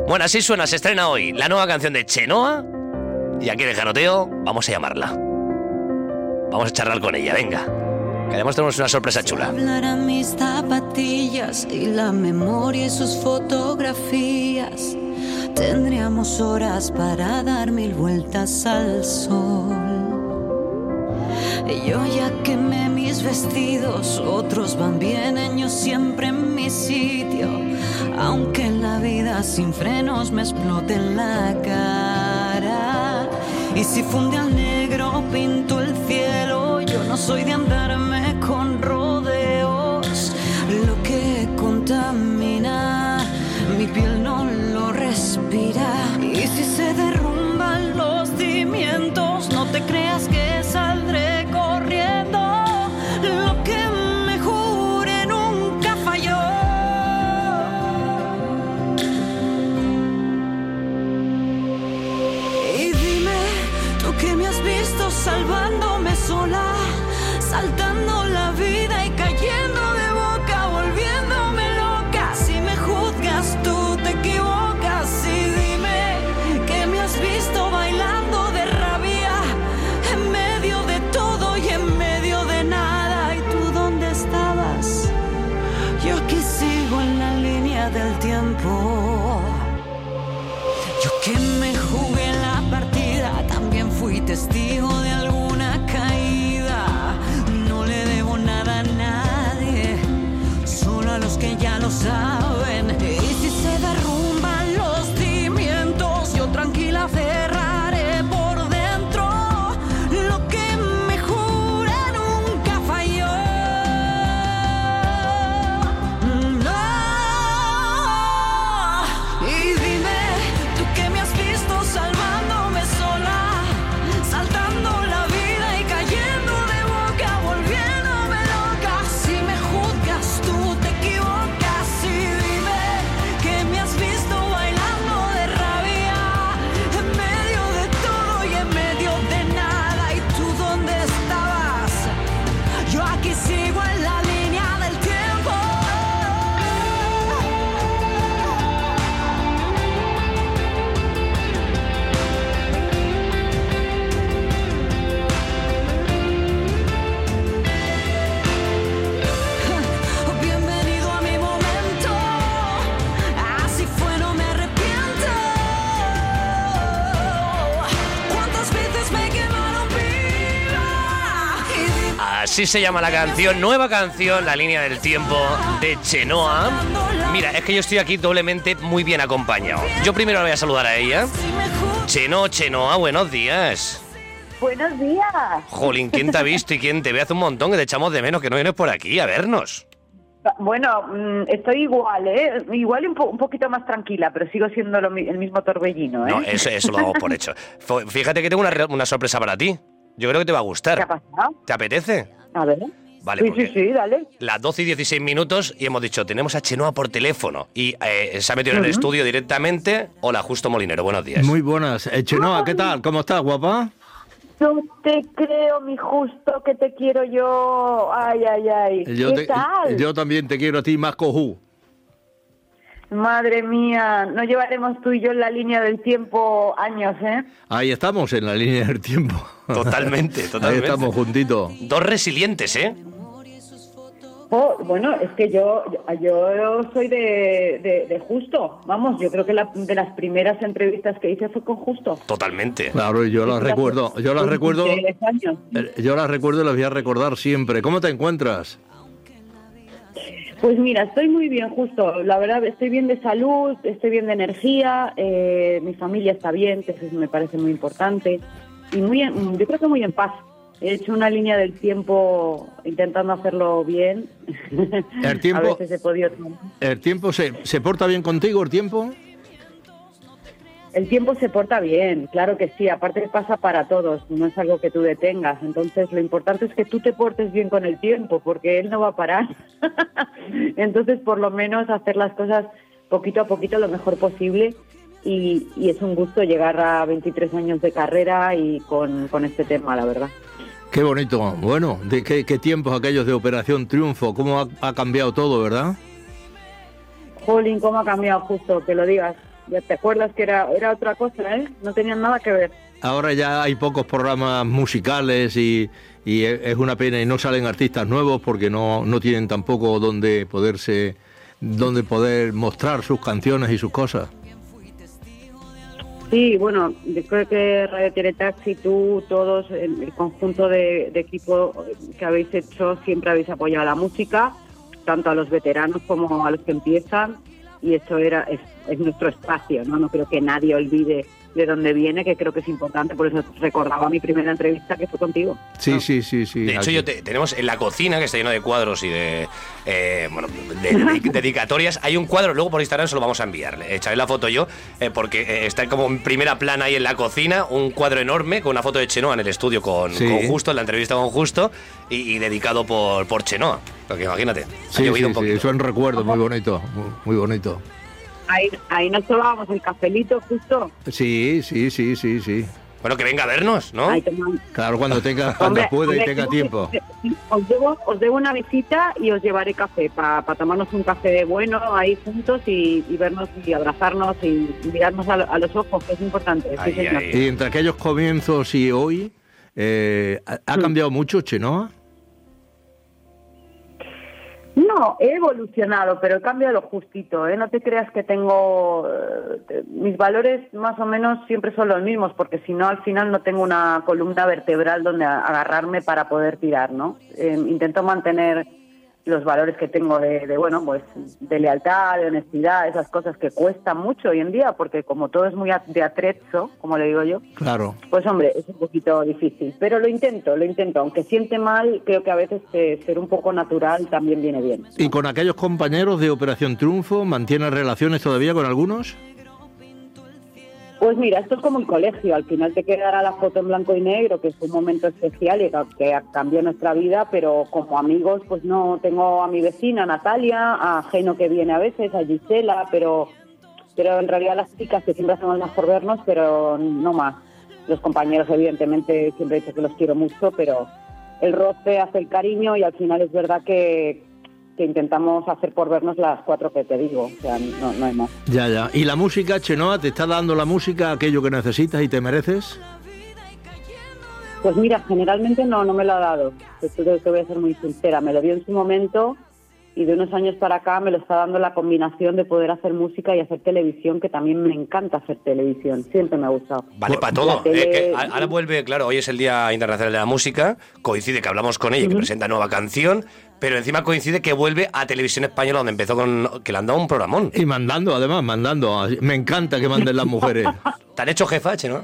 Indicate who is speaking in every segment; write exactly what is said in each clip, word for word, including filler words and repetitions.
Speaker 1: Bueno, así suena, se estrena hoy la nueva canción de Chenoa. Y aquí de Janoteo vamos a llamarla. Vamos a charlar con ella, venga. Que además tenemos una sorpresa chula.
Speaker 2: Hablarán mis zapatillas y la memoria y sus fotografías. Tendríamos horas para dar mil vueltas al sol. Y yo ya quemé mis vestidos, otros van, vienen, yo siempre en mi sitio. Aunque la vida sin frenos me explote en la cara. Y si funde al negro pinto el cielo. Yo no soy de andarme con rodeos. Lo que contamina mi piel no lo respira. Y si se derrumban los cimientos, no te creas que saldré corriendo. Lo que me jure nunca falló. Y dime, tú que me has visto salvándome sola, saltando la vida y cayendo de boca, volviéndome loca. Si me juzgas tú te equivocas. Y dime que me has visto bailando de rabia, en medio de todo y en medio de nada. ¿Y tú dónde estabas? Yo aquí sigo en la línea del tiempo. Yo que me jugué la partida, también fui testigo de alguna caída. No le debo nada a nadie, solo a los que ya lo saben. Y si se derrumban los cimientos, yo tranquila cerraré por dentro. Lo que me jure nunca falló. No. Y dime, tú que me has visto salvándome sola, saltando la vida y cayendo de boca, volviéndome loca. Si me juzgas tú te equivocas. Y dime que me has visto bailando de rabia, en medio de todo y en medio de nada. ¿Y tú dónde estabas? Yo aquí sigo en la línea del tiempo. Bienvenido a mi momento. Así fue, no me arrepiento. ¿Cuántas veces me quemaron viva? Y dime,
Speaker 1: Así se llama la canción, nueva canción, La línea del tiempo de Chenoa. Mira, es que yo estoy aquí doblemente muy bien acompañado. Yo primero la voy a saludar a ella.
Speaker 2: si me juzgas.
Speaker 1: Cheno, Chenoa, buenos días.
Speaker 3: Buenos días.
Speaker 1: Jolín, ¿quién te ha visto y quién te ve? Hace un montón que te echamos de menos que no vienes por aquí a vernos.
Speaker 3: Bueno, mm, estoy igual, ¿eh? Igual y un, po- un poquito más tranquila, pero sigo siendo lo mi- el mismo torbellino, ¿eh?
Speaker 1: No, eso, eso lo damos por hecho. Fo- Fíjate que tengo una, re- una sorpresa para ti. Yo creo que te va a
Speaker 3: ¿Qué ha
Speaker 1: gustar.
Speaker 3: pasado?
Speaker 1: ¿Te apetece?
Speaker 3: A ver.
Speaker 1: Vale,
Speaker 3: sí,
Speaker 1: porque
Speaker 3: sí, sí, dale.
Speaker 1: las doce y dieciséis minutos y hemos dicho, tenemos a Chenoa por teléfono. Y eh, se ha metido en el estudio directamente. Hola, Justo Molinero, buenos días.
Speaker 4: Muy buenas. Eh, Chenoa, ¿qué tal? ¿Cómo estás, guapa?
Speaker 3: No te creo, mi Justo, que te quiero yo. Ay, ay, ay.
Speaker 4: Yo,
Speaker 3: ¿Qué
Speaker 4: te-
Speaker 3: tal?
Speaker 4: yo también te quiero a ti más cojú.
Speaker 3: Madre mía, no llevaremos tú y yo en la línea del tiempo años, ¿eh?
Speaker 4: Ahí estamos, en la línea del tiempo.
Speaker 1: Totalmente,
Speaker 4: Ahí
Speaker 1: totalmente.
Speaker 4: estamos juntitos.
Speaker 1: Dos resilientes, ¿eh?
Speaker 3: Oh, bueno, es que yo yo soy de, de, de Justo. Vamos, yo creo que la, de las primeras entrevistas que hice fue con Justo.
Speaker 1: Totalmente.
Speaker 4: Claro, yo las recuerdo. Yo las
Speaker 3: Con
Speaker 4: recuerdo.
Speaker 3: veintitrés años.
Speaker 4: eh, Yo las recuerdo y las voy a recordar siempre. ¿Cómo te encuentras?
Speaker 3: Pues mira, estoy muy bien, Justo. La verdad, estoy bien de salud, estoy bien de energía, eh, mi familia está bien, que eso me parece muy importante. Y muy en- yo creo que muy en paz. He hecho una línea del tiempo intentando hacerlo bien.
Speaker 4: El tiempo-
Speaker 3: A veces he podido...
Speaker 4: ¿El tiempo se, se porta bien contigo, el tiempo?
Speaker 3: El tiempo se porta bien, claro que sí, aparte pasa para todos, no es algo que tú detengas, entonces lo importante es que tú te portes bien con el tiempo, porque él no va a parar. Entonces, por lo menos hacer las cosas poquito a poquito lo mejor posible, y, y es un gusto llegar a veintitrés años de carrera y con, con este tema, la verdad.
Speaker 4: Qué bonito. Bueno, de qué, qué tiempos aquellos de Operación Triunfo, cómo ha, ha cambiado todo, ¿verdad?
Speaker 3: Jolín, cómo ha cambiado, Justo, que lo digas. Ya te acuerdas que era, era otra cosa, ¿eh? No tenían nada que ver.
Speaker 4: Ahora ya hay pocos programas musicales y, y es una pena y no salen artistas nuevos porque no, no tienen tampoco donde poderse, donde poder mostrar sus canciones y sus cosas.
Speaker 3: Sí, bueno, después que Radio Teletaxi, tú, todos, el, el conjunto de, de equipo que habéis hecho, siempre habéis apoyado la música, tanto a los veteranos como a los que empiezan, y esto era es, es nuestro espacio, ¿no? No creo que nadie olvide de dónde viene, que creo que es importante, por eso recordaba mi primera entrevista que fue contigo.
Speaker 4: Sí,
Speaker 3: ¿no?
Speaker 4: sí, sí, sí.
Speaker 1: De hecho,
Speaker 4: aquí.
Speaker 1: yo te, tenemos en la cocina, que está lleno de cuadros y de, eh, bueno, de, de dedicatorias, hay un cuadro, luego por Instagram se lo vamos a enviar. Echaré la foto yo, eh, porque eh, está como en primera plana ahí en la cocina, un cuadro enorme con una foto de Chenoa en el estudio con,
Speaker 4: Sí.
Speaker 1: con Justo, en la entrevista con Justo, y, y dedicado por, por Chenoa. Porque imagínate,
Speaker 4: Sí,
Speaker 1: ha llovido
Speaker 4: sí,
Speaker 1: un poquito.
Speaker 4: sí, son recuerdos muy bonitos, muy, muy bonitos.
Speaker 3: Ahí, ahí nos tomábamos el cafelito justo.
Speaker 4: Sí, sí, sí, sí, sí.
Speaker 1: Bueno, que venga a vernos, ¿no?
Speaker 3: Ahí tomamos.
Speaker 4: Claro, cuando tenga, cuando
Speaker 3: Hombre,
Speaker 4: pueda y
Speaker 3: hombre,
Speaker 4: tenga
Speaker 3: yo-
Speaker 4: tiempo.
Speaker 3: Os debo, os debo una visita y os llevaré café para pa tomarnos un café bueno ahí juntos y, y vernos y abrazarnos y mirarnos a, lo- a los ojos, que es importante. Sí,
Speaker 1: Ahí,
Speaker 3: señor.
Speaker 1: ahí.
Speaker 4: Y entre aquellos comienzos y hoy, eh, ¿ha, ha cambiado mucho Chenoa?
Speaker 3: No, he evolucionado, pero he cambiado lo justito, ¿eh? No te creas que tengo... eh, mis valores más o menos siempre son los mismos, porque si no, al final no tengo una columna vertebral donde a- agarrarme para poder tirar, ¿no? Eh, intento mantener los valores que tengo de, de, bueno, pues de lealtad, de honestidad, esas cosas que cuestan mucho hoy en día, porque como todo es muy a- de atrezo, como le digo yo,
Speaker 4: Claro.
Speaker 3: pues hombre, es un poquito difícil, pero lo intento, lo intento. Aunque siente mal, creo que a veces eh, ser un poco natural también viene bien.
Speaker 4: ¿Y con aquellos compañeros de Operación Triunfo mantienes relaciones todavía con algunos?
Speaker 3: Pues mira, esto es como el colegio, al final te quedará la foto en blanco y negro, que es un momento especial y que cambió nuestra vida, pero como amigos, pues no, tengo a mi vecina Natalia, a Geno que viene a veces, a Gisela, pero, pero en realidad las chicas que siempre hacemos más por vernos, pero no más. Los compañeros, evidentemente, siempre he dicho que los quiero mucho, pero el roce hace el cariño y al final es verdad que, que intentamos hacer por vernos las cuatro que te digo, o sea, no, no hay más.
Speaker 4: Ya, ya. ¿Y la música, Chenoa, te está dando la música aquello que necesitas y te mereces?
Speaker 3: Pues mira, generalmente no, no me lo ha dado. Te, te voy a ser muy sincera, me lo dio en su momento y de unos años para acá me lo está dando la combinación de poder hacer música y hacer televisión, que también me encanta hacer televisión, siempre me ha gustado.
Speaker 1: Vale para todo.
Speaker 3: La tele-
Speaker 1: Eh, que a- ahora vuelve, claro, hoy es el Día Internacional de la Música, coincide que hablamos con ella, que presenta nueva canción, pero encima coincide que vuelve a Televisión Española, donde empezó con... que le han dado un programón.
Speaker 4: Y mandando, además, mandando. Me encanta que manden las mujeres.
Speaker 1: ¿Te han hecho jefa, ¿no?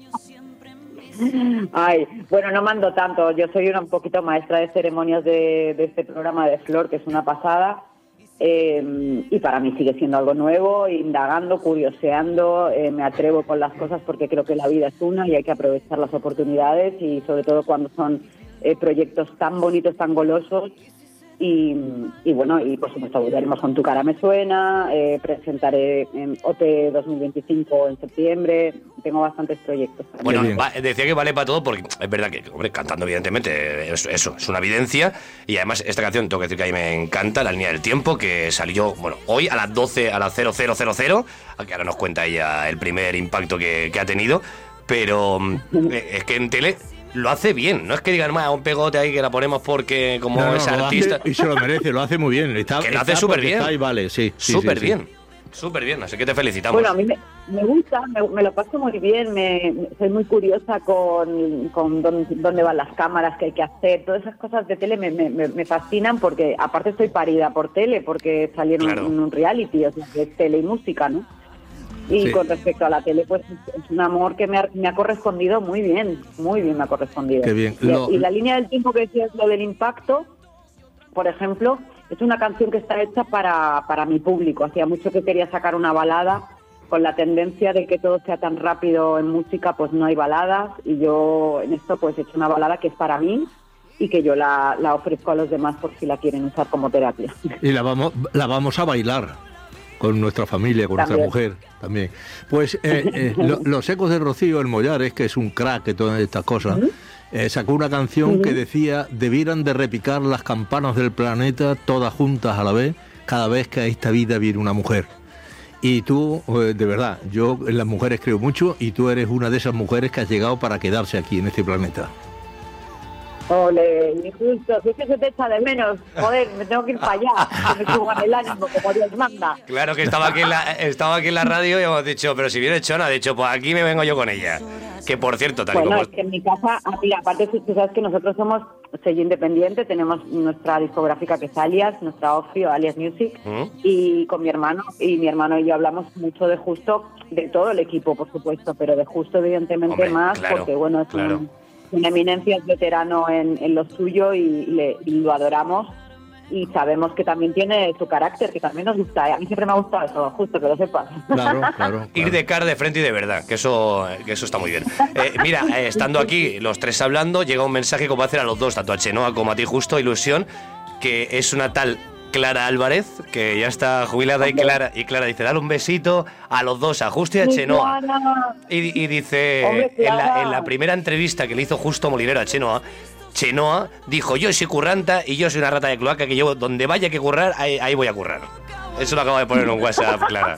Speaker 3: Ay, bueno, no mando tanto, yo soy una un poquito maestra de ceremonias de, de este programa de Flor, que es una pasada, eh, y para mí sigue siendo algo nuevo, indagando, curioseando, eh, me atrevo con las cosas porque creo que la vida es una y hay que aprovechar las oportunidades y sobre todo cuando son eh, proyectos tan bonitos, tan golosos. Y, y bueno, y por supuesto volveremos con Tu cara me suena, eh, presentaré en O T dos mil veinticinco en septiembre, tengo bastantes proyectos.
Speaker 1: Bueno,
Speaker 4: bien.
Speaker 1: va- decía que vale para todo porque es verdad que, hombre, cantando evidentemente, eso, eso es una evidencia. Y además esta canción, tengo que decir que a mí me encanta, La línea del tiempo, que salió, bueno, hoy a las doce, a las cero cero cero cero, que ahora nos cuenta ella el primer impacto que, que ha tenido. Pero mm, es que en tele lo hace bien, no es que digan, "Ma, un pegote ahí que la ponemos porque como
Speaker 4: No, no,
Speaker 1: es
Speaker 4: lo hace
Speaker 1: artista".
Speaker 4: y se lo merece, lo hace muy bien. Está,
Speaker 1: Que lo hace
Speaker 4: está
Speaker 1: súper
Speaker 4: porque
Speaker 1: bien.
Speaker 4: está ahí, vale, sí. sí,
Speaker 1: Súper
Speaker 4: sí, sí.
Speaker 1: bien, súper bien, así que te felicitamos.
Speaker 3: Bueno, a mí me, me gusta, me, me lo paso muy bien, me, me- soy muy curiosa con, con dónde, dónde van las cámaras, qué hay que hacer, todas esas cosas de tele me, me, me- me fascinan porque aparte estoy parida por tele, porque salí en,
Speaker 1: Claro.
Speaker 3: un, en un reality, o sea, que es tele y música, ¿no? Y
Speaker 4: Sí.
Speaker 3: con respecto a la tele, pues es es un amor que me ha, me ha correspondido muy bien, muy bien me ha correspondido.
Speaker 4: Qué bien.
Speaker 3: Y,
Speaker 4: Lo-
Speaker 3: y la línea del tiempo que decías, lo del impacto, por ejemplo, es una canción que está hecha para, para mi público. Hacía mucho que quería sacar una balada, con la tendencia de que todo sea tan rápido en música, pues no hay baladas, y yo en esto pues he hecho una balada que es para mí y que yo la, la ofrezco a los demás por si la quieren usar como terapia.
Speaker 4: Y la vamos, la vamos a bailar con nuestra familia, con
Speaker 3: También.
Speaker 4: nuestra mujer también. Pues eh, eh, lo- Los Ecos de Rocío, el Mollares, que es un crack de todas estas cosas, eh, sacó una canción que decía: debieran de repicar las campanas del planeta todas juntas a la vez, cada vez que a esta vida viene una mujer. Y tú, eh, de verdad, yo en las mujeres creo mucho y tú eres una de esas mujeres que has llegado para quedarse aquí en este planeta.
Speaker 3: Ole, injusto, si es que se te echa de menos, joder, me tengo que ir para allá, que me suban el ánimo como Dios manda.
Speaker 1: Claro que estaba aquí en la, estaba aquí en la radio y hemos dicho, pero si viene Chona, de hecho, pues aquí me vengo yo con ella. Que por cierto, tal y
Speaker 3: bueno,
Speaker 1: como...
Speaker 3: es que en mi casa, mira, aparte tú sabes que nosotros somos sello independiente, tenemos nuestra discográfica que es Alias, nuestra Ofio, Alias Music, ¿Mm? Y con mi hermano, y mi hermano y yo hablamos mucho de Justo, de todo el equipo, por supuesto, pero de Justo evidentemente Hombre, más, claro, porque bueno, es claro. un... una eminencia, es veterano en, en lo suyo y, le, y lo adoramos y sabemos que también tiene su carácter, que también nos gusta. A mí siempre me ha gustado eso, Justo, que lo sepas.
Speaker 4: Claro, claro, claro.
Speaker 1: Ir de cara, de frente y de verdad, que eso, que eso está muy bien. Eh, mira, eh, estando aquí los tres hablando, llega un mensaje que va a hacer a los dos, tanto a Chenoa como a ti, Justo, Ilusión, que es una tal Clara Álvarez, que ya está jubilada, y Clara, y Clara dice, dale un besito a los dos, a Justo y a Chenoa. Y, y dice, Hombre, en, la, en la primera entrevista que le hizo Justo Molinero a Chenoa, Chenoa dijo, yo soy curranta y yo soy una rata de cloaca, que yo donde vaya que currar, ahí, ahí voy a currar. Eso lo acabo de poner en un WhatsApp, Clara.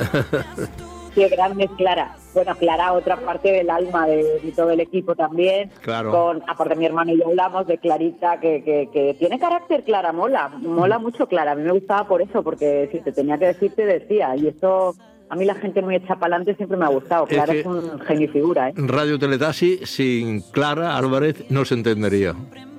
Speaker 3: Qué grande es Clara. Bueno, Clara, otra parte del alma de, de todo el equipo también.
Speaker 4: Claro.
Speaker 3: Con, aparte mi hermano y yo hablamos de Clarita, que, que, que tiene carácter, Clara, mola. Mola mucho Clara. A mí me gustaba por eso, porque si te tenía que decir, te decía. Y eso, a mí la gente muy hecha para adelante siempre me ha gustado. Clara es, es un genio y figura, ¿eh?
Speaker 4: Radio Teletasi sin Clara Álvarez no se entendería.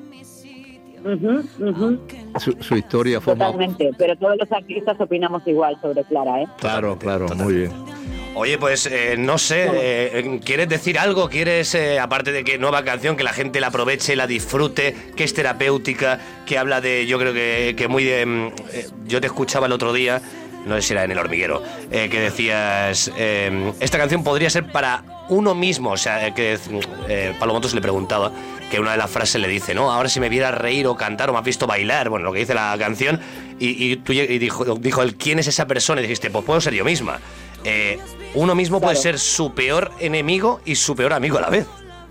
Speaker 3: Uh-huh, uh-huh.
Speaker 4: Su, su historia forma...
Speaker 3: Totalmente, pero todos los artistas opinamos igual sobre Clara, ¿eh?
Speaker 4: Claro, claro, Totalmente. Muy bien.
Speaker 1: Oye, pues eh, no sé, eh, ¿quieres decir algo? ¿Quieres, eh, aparte de que nueva canción, que la gente la aproveche, la disfrute, que es terapéutica, que habla de, yo creo que, que muy de... Eh, yo te escuchaba el otro día, no sé si era en El Hormiguero, eh, que decías, eh, esta canción podría ser para uno mismo, o sea, que eh, Pablo Motos le preguntaba, que una de las frases le dice, no, ahora si me vieras reír o cantar o me has visto bailar, bueno, lo que dice la canción, y, y, tú, y dijo, dijo él, ¿quién es esa persona? Y dijiste, pues puedo ser yo misma. Eh, uno mismo claro. puede ser su peor enemigo y su peor amigo a la vez.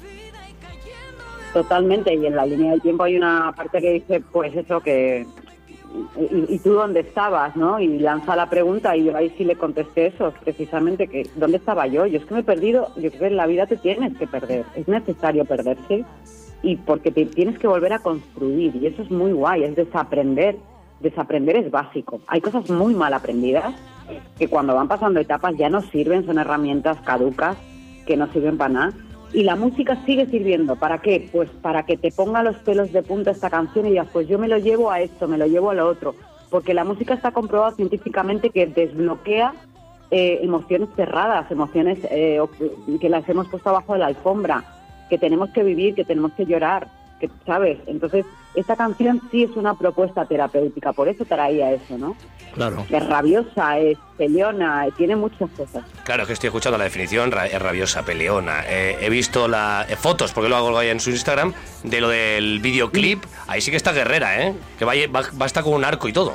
Speaker 3: Totalmente, y en la línea del tiempo hay una parte que dice, pues eso, que... ¿Y, y tú dónde estabas, no? Y lanza la pregunta y yo ahí sí le contesté eso, precisamente, que ¿dónde estaba yo? Yo es que me he perdido, yo creo que en la vida te tienes que perder, es necesario perderse y porque te tienes que volver a construir y eso es muy guay, es desaprender, desaprender es básico. Hay cosas muy mal aprendidas que cuando van pasando etapas ya no sirven, son herramientas caducas que no sirven para nada. Y la música sigue sirviendo. ¿Para qué? Pues para que te ponga los pelos de punta esta canción y digas, pues yo me lo llevo a esto, me lo llevo a lo otro. Porque la música está comprobado científicamente que desbloquea eh, emociones cerradas, emociones eh, que las hemos puesto abajo de la alfombra, que tenemos que vivir, que tenemos que llorar, que ¿sabes? Entonces, esta canción sí es una propuesta terapéutica, por eso traía eso, ¿no?
Speaker 4: Claro.
Speaker 3: Es rabiosa, es peleona, tiene muchas cosas.
Speaker 1: Claro, que estoy escuchando la definición, es rabiosa, peleona. Eh, he visto las eh, fotos, porque lo hago ahí en su Instagram, de lo del videoclip. Ahí sí que está guerrera, ¿eh? Que va, va, va a estar con un arco y todo.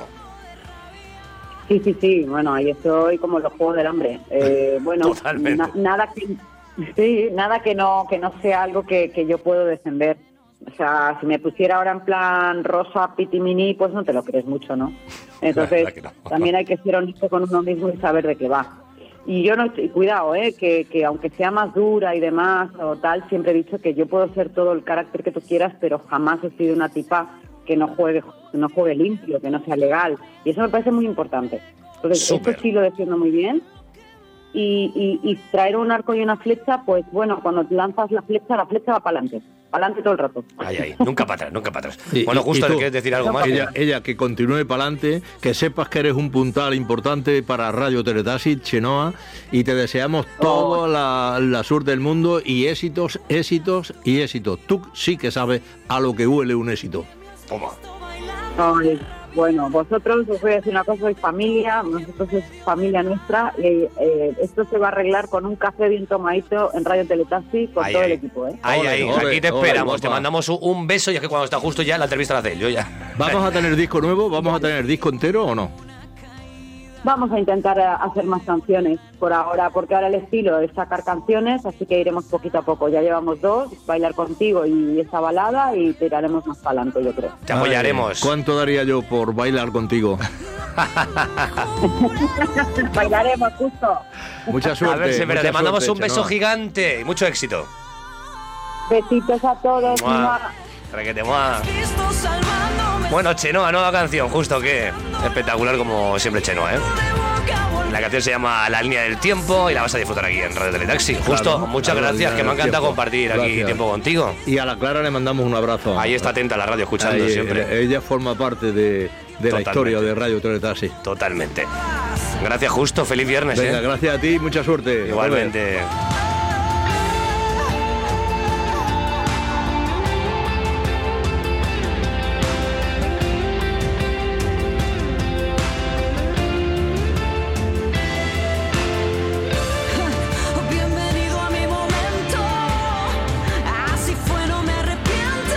Speaker 3: Sí, sí, sí. Bueno, ahí estoy como los Juegos del Hambre. Eh, bueno, na, nada que sí, nada que no que no sea algo que, que yo puedo defender. O sea, si me pusiera ahora en plan rosa, pitimini, pues no te lo crees mucho, ¿no? Entonces, no. también hay que ser honesto con uno mismo y saber de qué va. Y yo no, y cuidado, ¿eh? Que, que aunque sea más dura y demás o tal, siempre he dicho que yo puedo ser todo el carácter que tú quieras, pero jamás he sido una tipa que no juegue, que no juegue limpio, que no sea legal. Y eso me parece muy importante. Entonces, Super. Esto sí lo defiendo muy bien. Y, y, y traer un arco y una flecha, pues bueno, cuando lanzas la flecha, la flecha va para adelante. Para adelante todo el rato.
Speaker 1: Ay, ay, nunca para atrás, nunca para atrás. Sí, bueno, Justo, ¿le quieres decir algo más?
Speaker 4: Ella, ella que continúe para adelante, que sepas que eres un puntal importante para Radio Teletasi, Chenoa, y te deseamos oh. toda la, la sur del mundo y éxitos, éxitos y éxitos. Tú sí que sabes a lo que huele un éxito.
Speaker 1: Toma.
Speaker 3: Ay, bueno, vosotros, os voy a decir una cosa, sois familia, nosotros es familia nuestra, y eh, esto se va a arreglar con un café bien tomadito en Radio Teletasi con
Speaker 1: ay,
Speaker 3: todo
Speaker 1: ay.
Speaker 3: el equipo, ¿eh?
Speaker 1: Ay, ay,
Speaker 4: ole,
Speaker 1: aquí te
Speaker 4: ole,
Speaker 1: esperamos,
Speaker 4: ole,
Speaker 1: te mandamos un beso y es que cuando está justo ya la entrevista la hace yo ya.
Speaker 4: ¿Vamos a tener disco nuevo? ¿Vamos a tener disco entero o no?
Speaker 3: Vamos a intentar hacer más canciones por ahora, porque ahora el estilo es sacar canciones, así que iremos poquito a poco. Ya llevamos dos, Bailar Contigo y esa balada, y tiraremos más para adelante, yo creo.
Speaker 1: Te apoyaremos.
Speaker 4: Ay, ¿cuánto daría yo por bailar contigo?
Speaker 3: Bailaremos, justo.
Speaker 4: Mucha suerte.
Speaker 1: A ver, sí, pero te mandamos
Speaker 4: suerte,
Speaker 1: un beso
Speaker 4: Chenoa.
Speaker 1: gigante y mucho éxito.
Speaker 3: Besitos a todos.
Speaker 1: Mua. Requete, mua. Bueno, Chenoa, nueva canción, justo que espectacular como siempre Chenoa, ¿eh? La canción se llama La Línea del Tiempo y la vas a disfrutar aquí en Radio Teletaxi. Justo,
Speaker 4: Claro,
Speaker 1: muchas
Speaker 4: La
Speaker 1: gracias,
Speaker 4: Línea
Speaker 1: que me ha
Speaker 4: del
Speaker 1: encantado
Speaker 4: Tiempo.
Speaker 1: compartir aquí
Speaker 4: Gracias.
Speaker 1: tiempo contigo.
Speaker 4: Y a la Clara le mandamos un abrazo.
Speaker 1: Ahí está atenta a la radio, escuchando
Speaker 4: Ahí,
Speaker 1: siempre.
Speaker 4: Ella forma parte de, de la
Speaker 1: Totalmente.
Speaker 4: historia de Radio Teletaxi.
Speaker 1: Totalmente. Gracias, Justo. Feliz viernes,
Speaker 4: Venga,
Speaker 1: ¿eh?
Speaker 4: gracias a ti, mucha suerte.
Speaker 1: Igualmente.
Speaker 2: Bienvenido a mi momento, así fue, no me arrepiento.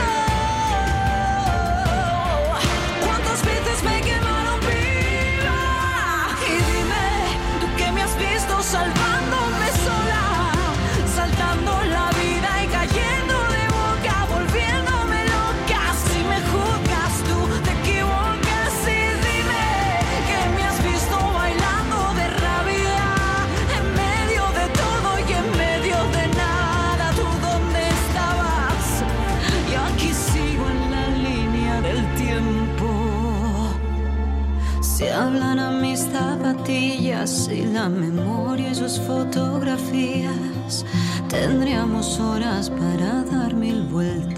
Speaker 2: ¿Cuántas veces me quemaron viva? Y dime, tú que me has visto salvándome sola, saltando la vida y cayendo de boca, volviéndome loca. Si me juzgas tú, te equivocas. Y dime que me has visto bailando de rabia, en medio de todo y en medio de nada. ¿Tú dónde estabas? Y aquí sigo en la línea del tiempo. Se hablan a mis zapatillas y la memoria y sus fotografías. Tendríamos horas para dar mil vueltas.